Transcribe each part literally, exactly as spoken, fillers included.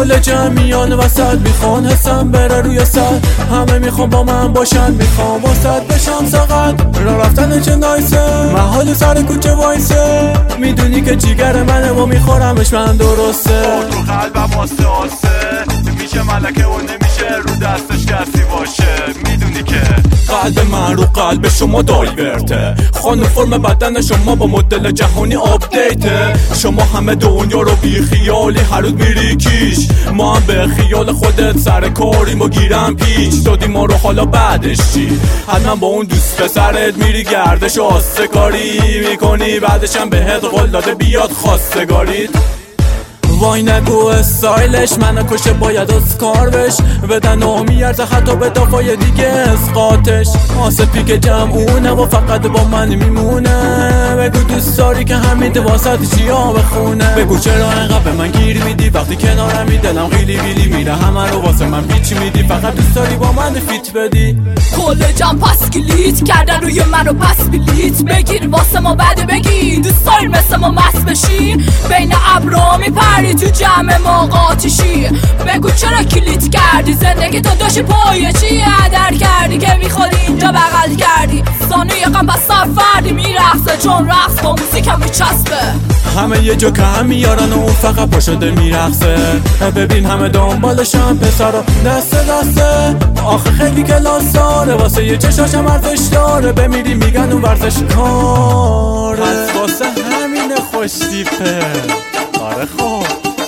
کل جمعیان وسط میخوان حسم بره روی سر، همه میخوان با من باشن، میخوان وسط بشم سقط، را رفتن چه نایسه، محال سر کوچه وایسه، میدونی که جیگر منه و میخورمش من درسته. تو قلبم آسه آسه میشه ملکه و نمیشه رو دستش کسی باشه، میدونی که قلب من رو قلب شما دایورته، خانم فرم بدن شما با مدل جهانی آپدیته، شما همه دنیا رو بی خیالی هر روز میری کیش، ما هم به خیال خودت سر کاریم و گیرم پیش دادی ما رو، حالا بعدش چی؟ حتما با اون دوست پسرت میری گردش و آستگاری میکنی، بعدش هم بهت قول داده بیاد خواستگاریت. وای نگو استایلش منو کشه، باید اسکار بش بدن و میارزه حتی به دفعه دیگه اسقاطش، آسه پیک جمعونه و فقط با من میمونه، بگو دوست داری که همین واسط چیا بخونه، بگو چرا انقدر به من گیر میدی وقتی کنارمی دلم قیلی بیلی میره، همه رو واسه من پیچ میدی، فقط دوست داری با من فیت بدی. کل جمع پس کلیت کردن روی من رو پس بلیت بگیر واسه ما بعد بگی، دوست داری مثل ما مست بشی، بین ابرا میپری تو جمع ما قاتشی، بگو چرا کلیت کردی زندگی تو داشتی پایه چی هدر کردی که میخوادی اینجا بغل کردی، سانوی غم بس فردی میرخصه چون رقص با موزیک هم میچسبه، همه یه جا که هم میارن و اون فقط پا شده میرخصه، ببین همه دنبالشم پسرا دسته دسته، آخه خیلی کلاس داره واسه یه چشاشم ارزش داره، بمیری میگن اون ورزش کاره، پس واسه همین خوش تیپه. آره خب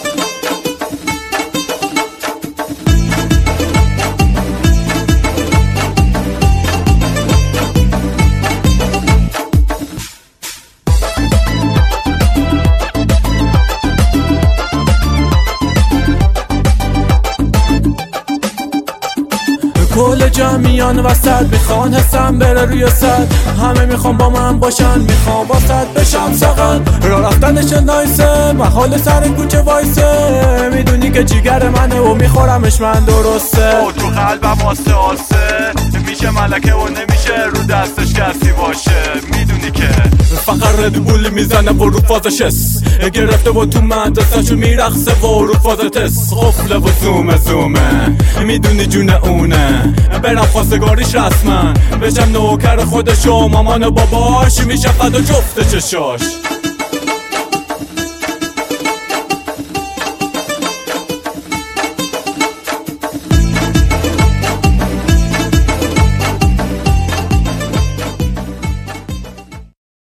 کل جمعیان وسط میخوان حسم بره روی سر، همه میخوان با من باشن، میخوان واسط بشم سقط، را رفتنش نایسه، محال سر کوچه وایسه، میدونی که جیگر منه و میخورمش من درسته. تو قلبم آسه آسه میشه ملکه و نمیشه رو دستش کسی باشه، میدونی که فقط ردبول میزنه و رو فازش اس گرفته و تو مدرسه‌شون میرخصه و رو فاز تست قفله و زومه زومه، میدونی جون اونه، برم خواستگاریش رسما بشم نوکر خودش و مامان و باباش، میشه فدا جفت چشاش.